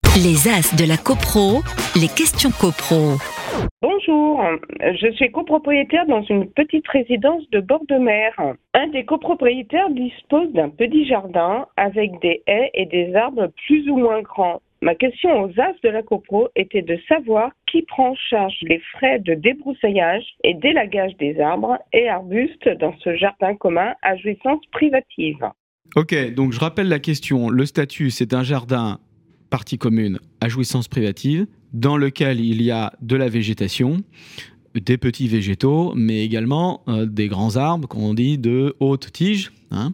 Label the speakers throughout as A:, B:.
A: Les As de la CoPro, les questions CoPro.
B: Bonjour, je suis copropriétaire dans une petite résidence de bord de mer. Un des copropriétaires dispose d'un petit jardin avec des haies et des arbres plus ou moins grands. Ma question aux As de la CoPro était de savoir qui prend en charge les frais de débroussaillage et d'élagage des arbres et arbustes dans ce jardin commun à jouissance privative.
C: Ok, donc je rappelle la question. Le statut, c'est un jardin partie commune à jouissance privative dans lequel il y a de la végétation, des petits végétaux, mais également des grands arbres, qu'on dit de haute tige.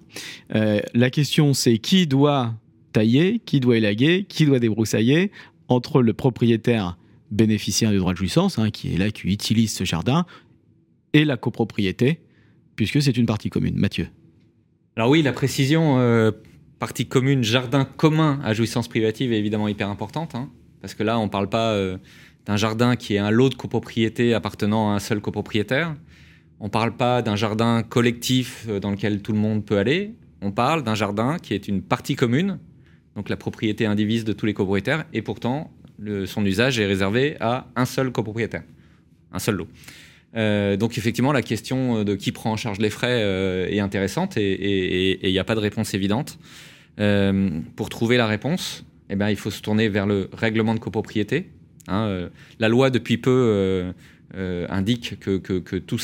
C: La question, c'est qui doit tailler, qui doit élaguer, qui doit débroussailler entre le propriétaire bénéficiaire du droit de jouissance, qui est là, qui utilise ce jardin, et la copropriété, puisque c'est une partie commune. Mathieu.
D: Alors oui, la précision partie commune, jardin commun à jouissance privative est évidemment hyper importante, parce que là, on ne parle pas d'un jardin qui est un lot de copropriété appartenant à un seul copropriétaire. On ne parle pas d'un jardin collectif dans lequel tout le monde peut aller. On parle d'un jardin qui est une partie commune, donc la propriété indivise de tous les copropriétaires, et pourtant, son usage est réservé à un seul copropriétaire, un seul lot. Donc effectivement, la question de qui prend en charge les frais est intéressante et il n'y a pas de réponse évidente. Pour trouver la réponse, il faut se tourner vers le règlement de copropriété. La loi, depuis peu, indique que toutes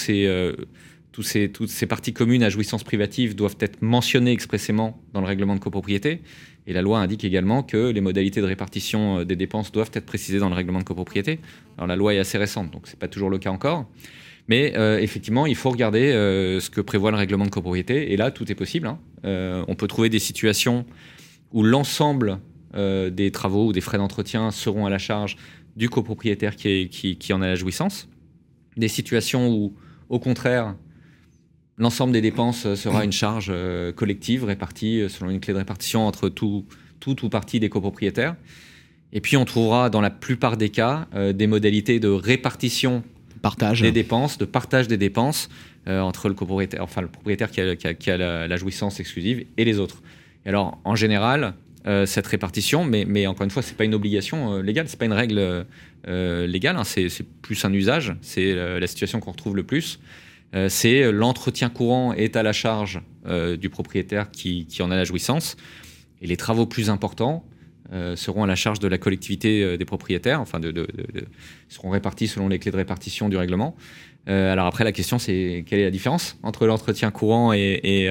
D: ces parties communes à jouissance privative doivent être mentionnées expressément dans le règlement de copropriété. Et la loi indique également que les modalités de répartition des dépenses doivent être précisées dans le règlement de copropriété. Alors la loi est assez récente, donc ce n'est pas toujours le cas encore. Mais effectivement, il faut regarder ce que prévoit le règlement de copropriété. Et là, tout est possible. On peut trouver des situations où l'ensemble des travaux ou des frais d'entretien seront à la charge du copropriétaire qui en a la jouissance. Des situations où, au contraire, l'ensemble des dépenses sera une charge collective répartie selon une clé de répartition entre tout ou partie des copropriétaires. Et puis, on trouvera dans la plupart des cas des modalités de répartition des dépenses, de partage des dépenses entre le copropriétaire, enfin le propriétaire qui a la jouissance exclusive et les autres. Et alors, en général, cette répartition, mais encore une fois, c'est pas une obligation légale, c'est pas une règle légale, c'est plus un usage, c'est la situation qu'on retrouve le plus. C'est l'entretien courant est à la charge du propriétaire qui en a la jouissance, et les travaux plus importants seront à la charge de la collectivité des propriétaires, seront répartis selon les clés de répartition du règlement. Alors après, la question, c'est quelle est la différence entre l'entretien courant et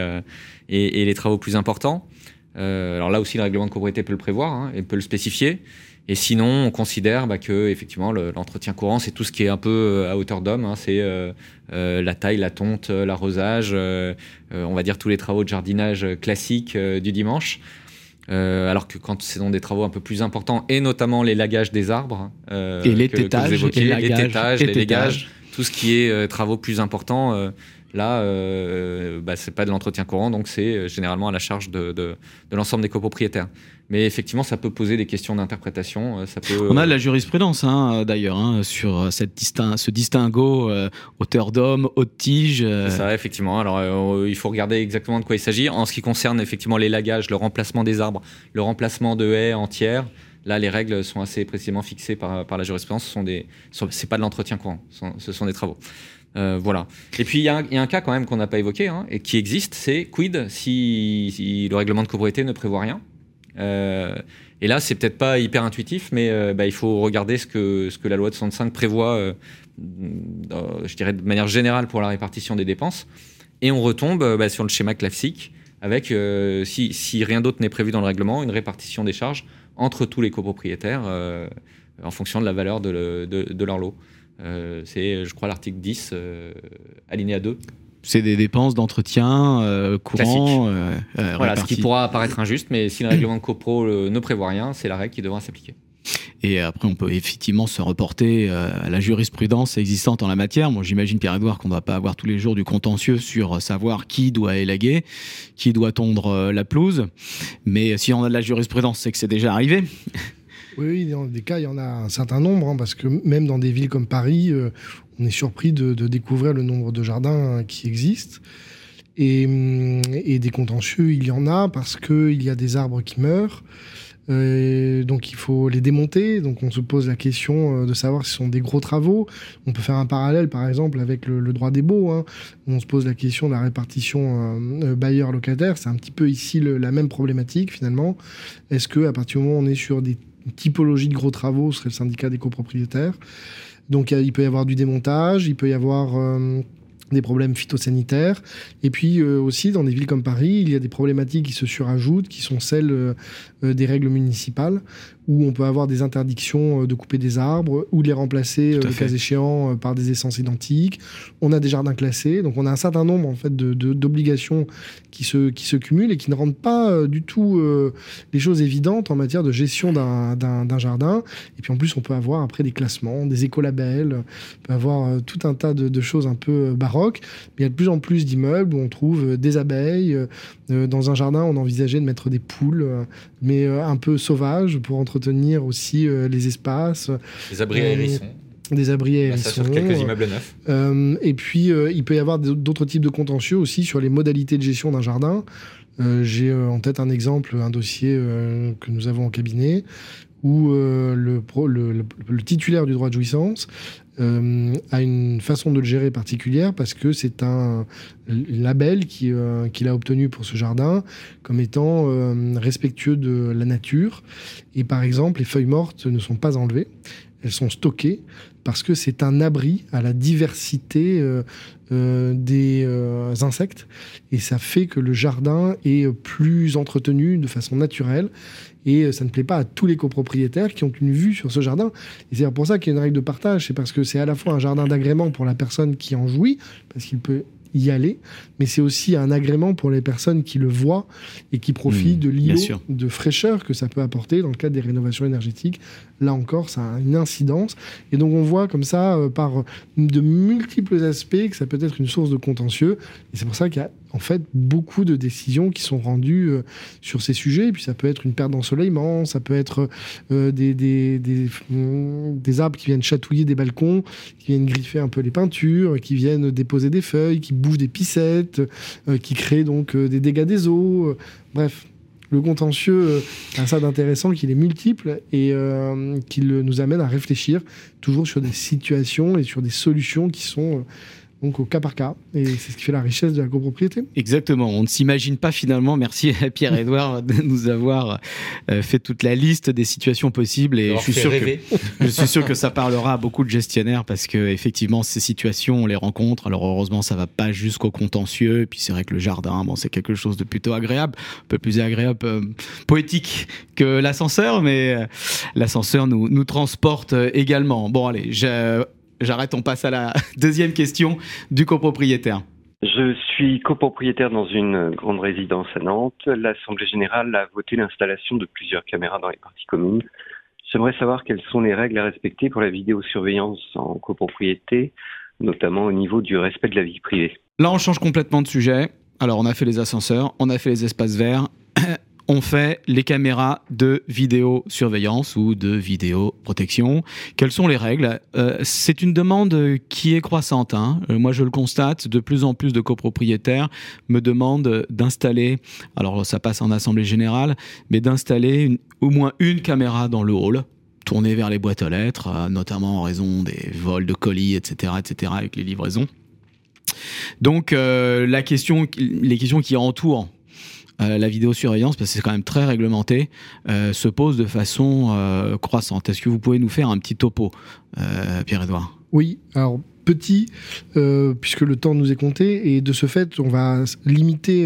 D: les travaux plus importants. Alors là aussi, le règlement de copropriété peut le prévoir et peut le spécifier. Et sinon, on considère que effectivement, l'entretien courant, c'est tout ce qui est un peu à hauteur d'homme. C'est la taille, la tonte, l'arrosage, on va dire tous les travaux de jardinage classiques du dimanche. Alors que quand c'est dans des travaux un peu plus importants, et notamment l'élagage des arbres,
C: et les tétages,
D: les légages, tout ce qui est travaux plus importants, là, c'est pas de l'entretien courant, donc c'est généralement à la charge de l'ensemble des copropriétaires. Mais effectivement, ça peut poser des questions d'interprétation.
C: On a la jurisprudence, d'ailleurs, sur ce distinguo hauteur d'homme, haute tige.
D: C'est ça, effectivement. Alors, il faut regarder exactement de quoi il s'agit. En ce qui concerne effectivement l'élagage, le remplacement des arbres, le remplacement de haies entières, là, les règles sont assez précisément fixées par la jurisprudence. C'est pas de l'entretien courant, ce sont des travaux. Voilà. Et puis il y a un cas quand même qu'on n'a pas évoqué et qui existe, c'est quid si le règlement de copropriété ne prévoit rien. Et là, c'est peut-être pas hyper intuitif, mais il faut regarder ce que la loi de 65 prévoit, je dirais de manière générale pour la répartition des dépenses. Et on retombe sur le schéma classique avec, si rien d'autre n'est prévu dans le règlement, une répartition des charges entre tous les copropriétaires en fonction de la valeur de leur lot. C'est, je crois, l'article 10, alinéa 2.
C: C'est des dépenses d'entretien courant.
D: Voilà, ce qui pourra paraître injuste, mais si le règlement de copro ne prévoit rien, c'est la règle qui devra s'appliquer.
C: Et après, on peut effectivement se reporter à la jurisprudence existante en la matière. Moi, j'imagine, Pierre-Edouard, qu'on ne doit pas avoir tous les jours du contentieux sur savoir qui doit élaguer, qui doit tondre la pelouse. Mais si on a de la jurisprudence, c'est que c'est déjà arrivé.
E: Oui, dans des cas, il y en a un certain nombre, parce que même dans des villes comme Paris, on est surpris de découvrir le nombre de jardins qui existent. Et des contentieux, il y en a, parce qu'il y a des arbres qui meurent, Donc il faut les démonter. Donc on se pose la question de savoir si ce sont des gros travaux. On peut faire un parallèle par exemple avec le droit des baux, hein, où on se pose la question de la répartition bailleur-locataire. C'est un petit peu ici la même problématique finalement. Est-ce qu'à partir du moment où on est sur des typologies de gros travaux, ce serait le syndicat des copropriétaires. Donc il peut y avoir du démontage, il peut y avoir des problèmes phytosanitaires. Et puis aussi, dans des villes comme Paris, il y a des problématiques qui se surajoutent, qui sont celles des règles municipales, où on peut avoir des interdictions de couper des arbres ou de les remplacer, le cas échéant, par des essences identiques. On a des jardins classés, donc on a un certain nombre en fait, d'obligations qui se cumulent et qui ne rendent pas du tout les choses évidentes en matière de gestion d'un jardin. Et puis en plus, on peut avoir après des classements, des écolabels, on peut avoir tout un tas de choses un peu baroques. Mais il y a de plus en plus d'immeubles où on trouve des abeilles. Dans un jardin, on envisageait de mettre des poules, mais un peu sauvages pour entretenir aussi les espaces.
D: Des abris à hérissons.
E: Des abris à hérissons.
D: Ça sur quelques immeubles neufs.
E: Et puis, il peut y avoir d'autres types de contentieux aussi sur les modalités de gestion d'un jardin. J'ai en tête un exemple, un dossier que nous avons en cabinet, où le titulaire du droit de jouissance a une façon de le gérer particulière parce que c'est un label qu'il a obtenu pour ce jardin comme étant respectueux de la nature. Et par exemple, les feuilles mortes ne sont pas enlevées, elles sont stockées parce que c'est un abri à la diversité des insectes. Et ça fait que le jardin est plus entretenu de façon naturelle. Et ça ne plaît pas à tous les copropriétaires qui ont une vue sur ce jardin. Et c'est pour ça qu'il y a une règle de partage. C'est parce que c'est à la fois un jardin d'agrément pour la personne qui en jouit, parce qu'il peut y aller, mais c'est aussi un agrément pour les personnes qui le voient et qui profitent de l'îlot, de fraîcheur que ça peut apporter dans le cadre des rénovations énergétiques. Là encore, ça a une incidence. Et donc on voit comme ça, par de multiples aspects, que ça peut être une source de contentieux. Et c'est pour ça qu'il y a en fait beaucoup de décisions qui sont rendues sur ces sujets. Et puis ça peut être une perte d'ensoleillement, ça peut être des arbres qui viennent chatouiller des balcons, qui viennent griffer un peu les peintures, qui viennent déposer des feuilles, qui bougent des piscettes, qui créent donc des dégâts des eaux. Bref, le contentieux a ça d'intéressant qu'il est multiple et qu'il nous amène à réfléchir toujours sur des situations et sur des solutions qui sont donc au cas par cas. Et c'est ce qui fait la richesse de la copropriété.
C: Exactement. On ne s'imagine pas finalement, merci à Pierre-Édouard de nous avoir fait toute la liste des situations possibles. Et je suis sûr que ça parlera à beaucoup de gestionnaires parce que effectivement ces situations, on les rencontre. Alors heureusement, ça va pas jusqu'au contentieux. Et puis c'est vrai que le jardin, bon, c'est quelque chose de plutôt agréable, un peu plus agréable, poétique que l'ascenseur, mais l'ascenseur nous transporte également. Bon, allez, j'arrête, on passe à la deuxième question du copropriétaire.
F: Je suis copropriétaire dans une grande résidence à Nantes. L'Assemblée générale a voté l'installation de plusieurs caméras dans les parties communes. J'aimerais savoir quelles sont les règles à respecter pour la vidéosurveillance en copropriété, notamment au niveau du respect de la vie privée.
C: Là, on change complètement de sujet. Alors, on a fait les ascenseurs, on a fait les espaces verts. On fait les caméras de vidéosurveillance ou de vidéoprotection. Quelles sont les règles ? C'est une demande qui est croissante. Moi, je le constate, de plus en plus de copropriétaires me demandent d'installer, alors ça passe en assemblée générale, mais d'installer au moins une caméra dans le hall, tournée vers les boîtes aux lettres, notamment en raison des vols de colis, etc., avec les livraisons. Donc, les questions qui entourent la vidéosurveillance, parce que c'est quand même très réglementé, se pose de façon croissante. Est-ce que vous pouvez nous faire un petit topo, Pierre-Édouard ?
E: Oui, alors petit, puisque le temps nous est compté, et de ce fait, on va limiter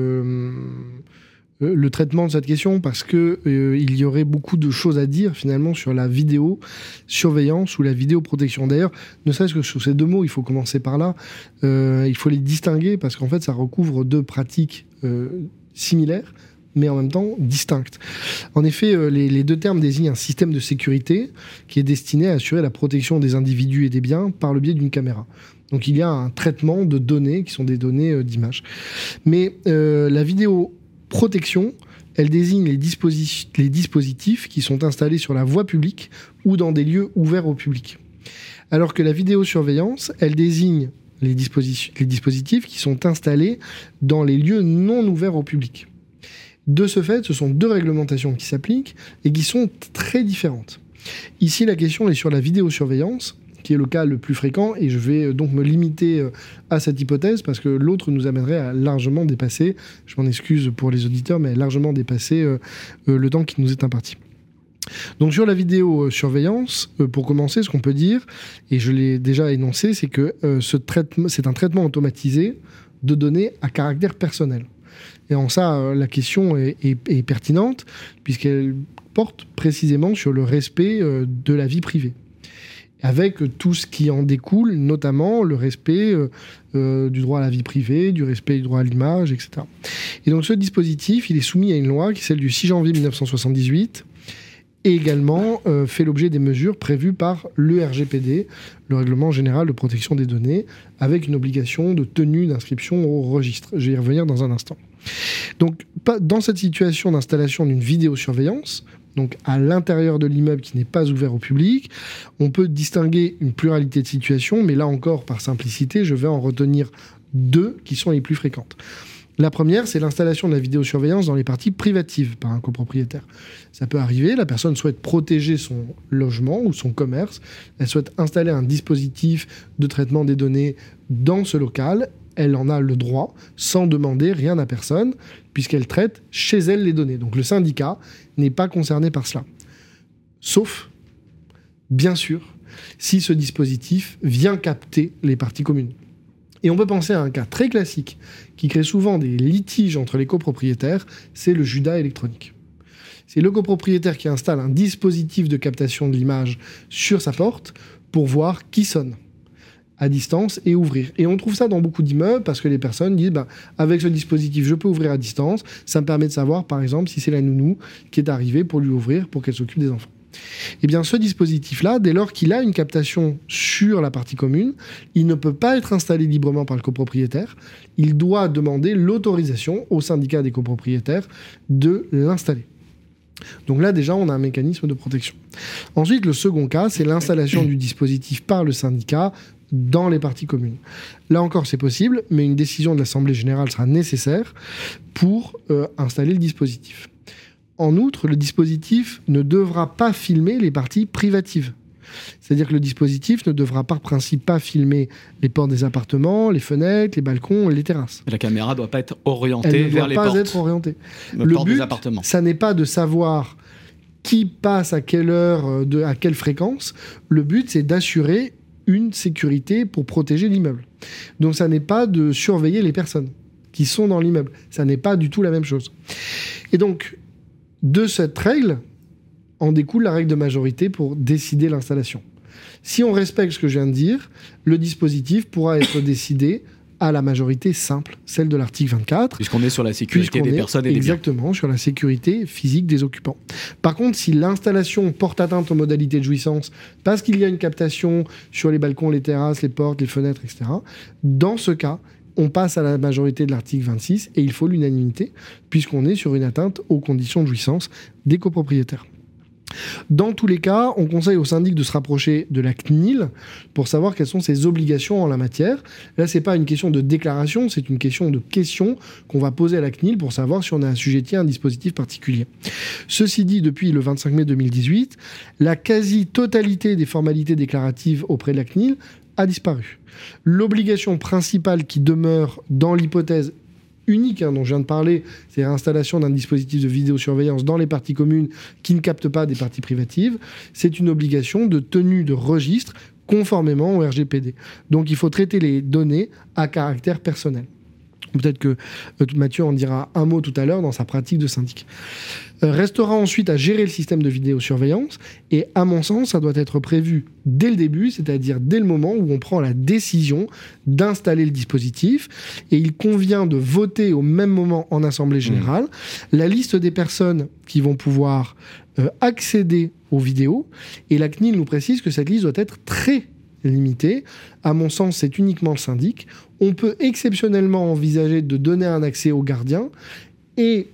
E: le traitement de cette question parce que il y aurait beaucoup de choses à dire finalement sur la vidéosurveillance ou la vidéoprotection. D'ailleurs, ne serait-ce que sur ces deux mots, il faut commencer par là. Il faut les distinguer parce qu'en fait, ça recouvre deux pratiques similaires, mais en même temps distinctes. En effet, les deux termes désignent un système de sécurité qui est destiné à assurer la protection des individus et des biens par le biais d'une caméra. Donc il y a un traitement de données qui sont des données d'image. Mais la vidéoprotection, elle désigne les dispositifs qui sont installés sur la voie publique ou dans des lieux ouverts au public. Alors que la vidéosurveillance, elle désigne les dispositifs qui sont installés dans les lieux non ouverts au public. De ce fait, ce sont deux réglementations qui s'appliquent et qui sont très différentes. Ici, la question est sur la vidéosurveillance, qui est le cas le plus fréquent, et je vais donc me limiter à cette hypothèse, parce que l'autre nous amènerait à largement dépasser, je m'en excuse pour les auditeurs, mais largement dépasser le temps qui nous est imparti. Donc sur la vidéosurveillance, pour commencer, ce qu'on peut dire, et je l'ai déjà énoncé, c'est que c'est un traitement automatisé de données à caractère personnel. Et en ça, la question est pertinente, puisqu'elle porte précisément sur le respect de la vie privée, avec tout ce qui en découle, notamment le respect du droit à la vie privée, du respect du droit à l'image, etc. Et donc ce dispositif, il est soumis à une loi qui est celle du 6 janvier 1978, et également fait l'objet des mesures prévues par le RGPD, le Règlement général de protection des données, avec une obligation de tenue d'inscription au registre. Je vais y revenir dans un instant. Donc, dans cette situation d'installation d'une vidéosurveillance, donc à l'intérieur de l'immeuble qui n'est pas ouvert au public, on peut distinguer une pluralité de situations, mais là encore, par simplicité, je vais en retenir deux qui sont les plus fréquentes. La première, c'est l'installation de la vidéosurveillance dans les parties privatives par un copropriétaire. Ça peut arriver, la personne souhaite protéger son logement ou son commerce, elle souhaite installer un dispositif de traitement des données dans ce local, elle en a le droit sans demander rien à personne, puisqu'elle traite chez elle les données. Donc le syndicat n'est pas concerné par cela. Sauf, bien sûr, si ce dispositif vient capter les parties communes. Et on peut penser à un cas très classique qui crée souvent des litiges entre les copropriétaires, c'est le judas électronique. C'est le copropriétaire qui installe un dispositif de captation de l'image sur sa porte pour voir qui sonne à distance et ouvrir. Et on trouve ça dans beaucoup d'immeubles parce que les personnes disent avec ce dispositif, je peux ouvrir à distance. Ça me permet de savoir, par exemple, si c'est la nounou qui est arrivée pour lui ouvrir, pour qu'elle s'occupe des enfants. Eh bien, ce dispositif-là, dès lors qu'il a une captation sur la partie commune, il ne peut pas être installé librement par le copropriétaire. Il doit demander l'autorisation au syndicat des copropriétaires de l'installer. Donc là, déjà, on a un mécanisme de protection. Ensuite, le second cas, c'est l'installation du dispositif par le syndicat dans les parties communes. Là encore, c'est possible, mais une décision de l'Assemblée générale sera nécessaire pour installer le dispositif. En outre, le dispositif ne devra pas filmer les parties privatives. C'est-à-dire que le dispositif ne devra par principe pas filmer les portes des appartements, les fenêtres, les balcons, les terrasses.
C: La caméra ne doit pas être orientée vers les portes.
E: Elle ne doit pas être orientée.
C: Le but, des appartements.
E: Ça n'est pas de savoir qui passe à quelle heure, à quelle fréquence. Le but, c'est d'assurer une sécurité pour protéger l'immeuble. Donc ça n'est pas de surveiller les personnes qui sont dans l'immeuble. Ça n'est pas du tout la même chose. Et donc, de cette règle, en découle la règle de majorité pour décider l'installation. Si on respecte ce que je viens de dire, le dispositif pourra être décidé à la majorité simple, celle de l'article 24.
C: Puisqu'on est sur la sécurité des personnes et des biens.
E: Exactement, sur la sécurité physique des occupants. Par contre, si l'installation porte atteinte aux modalités de jouissance, parce qu'il y a une captation sur les balcons, les terrasses, les portes, les fenêtres, etc., dans ce cas, on passe à la majorité de l'article 26 et il faut l'unanimité, puisqu'on est sur une atteinte aux conditions de jouissance des copropriétaires. Dans tous les cas, on conseille au syndic de se rapprocher de la CNIL pour savoir quelles sont ses obligations en la matière. Là, c'est pas une question de déclaration, c'est une question de question qu'on va poser à la CNIL pour savoir si on est assujetti à un dispositif particulier. Ceci dit, depuis le 25 mai 2018, la quasi-totalité des formalités déclaratives auprès de la CNIL a disparu. L'obligation principale qui demeure dans l'hypothèse unique dont je viens de parler, c'est l'installation d'un dispositif de vidéosurveillance dans les parties communes qui ne captent pas des parties privatives. C'est une obligation de tenue de registre conformément au RGPD. Donc il faut traiter les données à caractère personnel. Peut-être que Mathieu en dira un mot tout à l'heure dans sa pratique de syndic. Restera ensuite à gérer le système de vidéosurveillance et à mon sens, ça doit être prévu dès le début, c'est-à-dire dès le moment où on prend la décision d'installer le dispositif et il convient de voter au même moment en Assemblée générale la liste des personnes qui vont pouvoir accéder aux vidéos et la CNIL nous précise que cette liste doit être très limitée. À mon sens, c'est uniquement le syndic. On peut exceptionnellement envisager de donner un accès au gardien et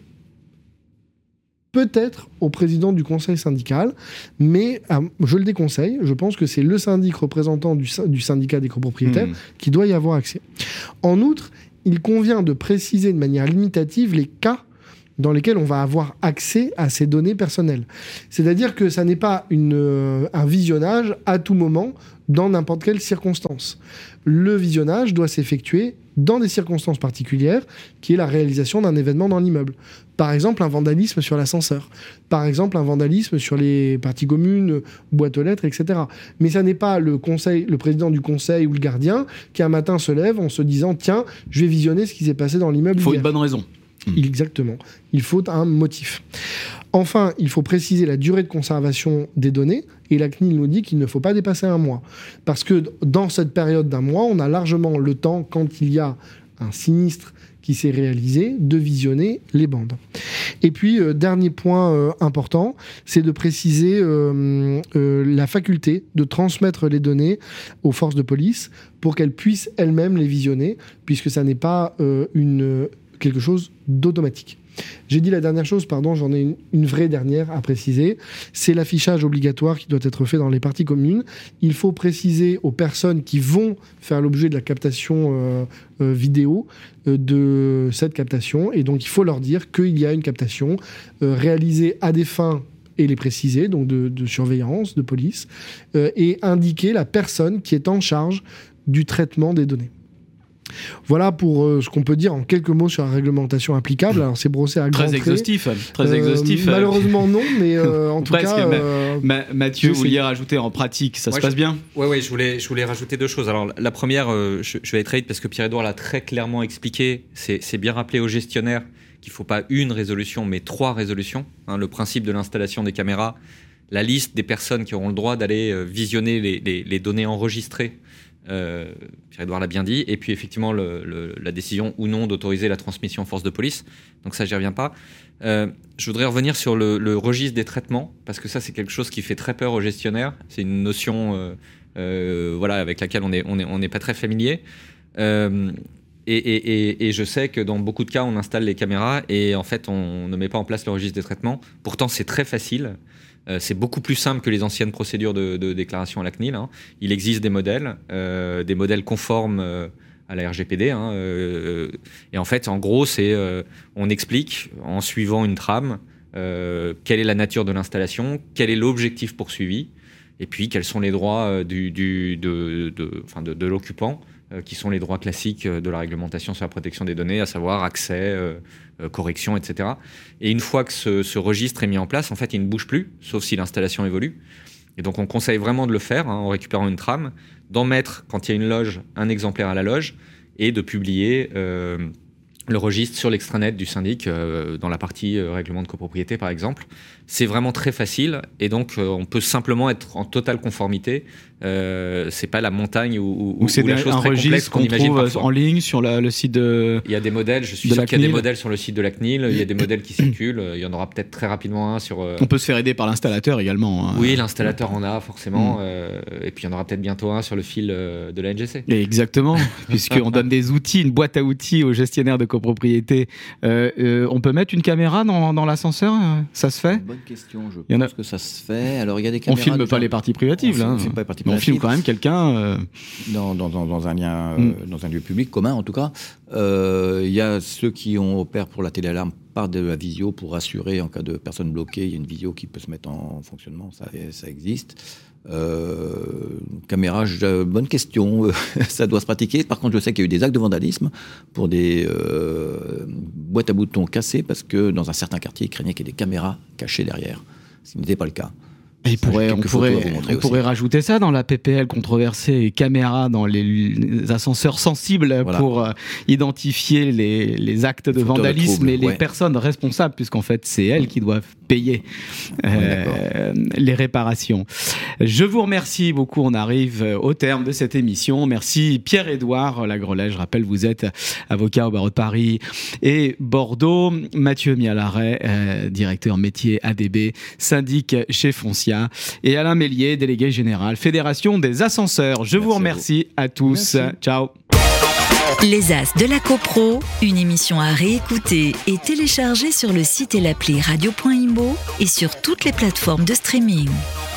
E: peut-être au président du conseil syndical, mais je le déconseille. Je pense que c'est le syndic représentant du syndicat des copropriétaires qui doit y avoir accès. En outre, il convient de préciser de manière limitative les cas dans lesquels on va avoir accès à ces données personnelles. C'est-à-dire que ça n'est pas un visionnage à tout moment, dans n'importe quelle circonstance. Le visionnage doit s'effectuer dans des circonstances particulières, qui est la réalisation d'un événement dans l'immeuble. Par exemple, un vandalisme sur l'ascenseur. Par exemple, un vandalisme sur les parties communes, boîtes aux lettres, etc. Mais ça n'est pas le président du conseil ou le gardien qui un matin se lève en se disant « Tiens, je vais visionner ce qui s'est passé dans l'immeuble ».
C: Il faut une bonne raison.
E: Exactement. Il faut un motif. Enfin, il faut préciser la durée de conservation des données. Et la CNIL nous dit qu'il ne faut pas dépasser 1 mois. Parce que dans cette période d'1 mois, on a largement le temps, quand il y a un sinistre qui s'est réalisé, de visionner les bandes. Et puis, dernier point important, c'est de préciser la faculté de transmettre les données aux forces de police pour qu'elles puissent elles-mêmes les visionner, puisque ça n'est pas quelque chose d'automatique. J'ai dit la dernière chose, pardon, j'en ai une vraie dernière à préciser. C'est l'affichage obligatoire qui doit être fait dans les parties communes. Il faut préciser aux personnes qui vont faire l'objet de la captation vidéo de cette captation. Et donc, il faut leur dire qu'il y a une captation réalisée à des fins, et les préciser, donc de surveillance, de police, et indiquer la personne qui est en charge du traitement des données. Voilà pour ce qu'on peut dire en quelques mots sur la réglementation applicable. Alors c'est brossé à grands traits.
C: Très exhaustif.
E: Malheureusement non, mais en tout cas...
C: Mathieu, vous vouliez rajouter en pratique, ça se passe bien ?
D: Oui, je voulais rajouter 2 choses. Alors la première, je vais être très vite parce que Pierre-Édouard l'a très clairement expliqué, c'est bien rappelé aux gestionnaires qu'il ne faut pas une résolution, mais 3 résolutions. Le principe de l'installation des caméras, la liste des personnes qui auront le droit d'aller visionner les données enregistrées, Pierre-Édouard l'a bien dit, et puis effectivement la décision ou non d'autoriser la transmission en force de police, donc ça j'y reviens pas. Je voudrais revenir sur le registre des traitements, parce que ça c'est quelque chose qui fait très peur aux gestionnaires, c'est une notion avec laquelle on n'est pas très familier, et je sais que dans beaucoup de cas on installe les caméras et en fait on ne met pas en place le registre des traitements, pourtant c'est très facile. C'est beaucoup plus simple que les anciennes procédures de déclaration à la CNIL. Il existe des modèles conformes à la RGPD. Et en fait, en gros, on explique en suivant une trame quelle est la nature de l'installation, quel est l'objectif poursuivi, et puis quels sont les droits de l'occupant, qui sont les droits classiques de la réglementation sur la protection des données, à savoir accès, correction, etc. Et une fois que ce registre est mis en place, en fait, il ne bouge plus, sauf si l'installation évolue. Et donc, on conseille vraiment de le faire en récupérant une trame, d'en mettre, quand il y a une loge, un exemplaire à la loge, et de publier le registre sur l'extranet du syndic, dans la partie règlement de copropriété, par exemple. C'est vraiment très facile, et donc on peut simplement être en totale conformité. C'est pas la montagne ou la chose très complexe qu'on imagine parfois.
C: En ligne sur le site de...
D: Il y a des modèles, je suis sûr qu'il y a des modèles sur le site de la CNIL, il y a des modèles qui circulent, il y en aura peut-être très rapidement un sur...
C: On peut se faire aider par l'installateur également.
D: Oui, l'installateur en a forcément, et puis il y en aura peut-être bientôt un sur le fil de la NGC.
C: Exactement, puisqu'on donne des outils, une boîte à outils aux gestionnaires de copropriété. On peut mettre une caméra dans l'ascenseur, ça se fait ?
G: Bonne question, je pense que ça se fait. Alors il y a des caméras...
C: On filme pas les parties privatives, là. On filme quand même quelqu'un...
G: Dans un lien, dans un lieu public, commun en tout cas. Il y a ceux qui opèrent pour la téléalarme par de la visio pour assurer en cas de personne bloquée. Il y a une visio qui peut se mettre en fonctionnement, ça existe. Caméra, bonne question. Ça doit se pratiquer. Par contre, je sais qu'il y a eu des actes de vandalisme pour des boîtes à boutons cassées parce que dans un certain quartier, ils craignaient qu'il y ait des caméras cachées derrière, ce qui n'était pas le cas.
C: Et on pourrait rajouter ça dans la PPL controversée, caméra dans les ascenseurs sensibles, voilà, pour identifier les actes de vandalisme et les personnes responsables, puisqu'en fait c'est elles qui doivent payer les réparations. Je vous remercie beaucoup, on arrive au terme de cette émission. Merci Pierre-Édouard Lagrelais, je rappelle vous êtes avocat au barreau de Paris et Bordeaux, Mathieu Mialaret, directeur métier ADB, syndic chez Foncia, et Alain Mélier, délégué général Fédération des ascenseurs. Je vous remercie à tous. Merci. Ciao.
A: Les As de la CoPro, une émission à réécouter et télécharger sur le site et l'appli radio.imbo et sur toutes les plateformes de streaming.